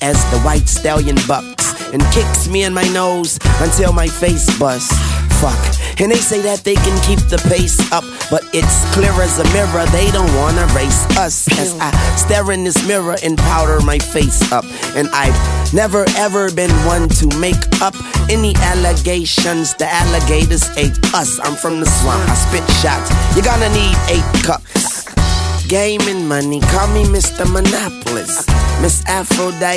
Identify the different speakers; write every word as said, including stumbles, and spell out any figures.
Speaker 1: as the white stallion bucks and kicks me in my nose until my face busts. Fuck. And they say that they can keep the pace up, but it's clear as a mirror they don't wanna race us. As I stare in this mirror and powder my face up, and I've never ever been one to make up any allegations. The alligators ate us. I'm from the swamp, I spit shots. You're gonna need eight cups. Game and money, call me Mister Monopolist, Miss Aphrodite.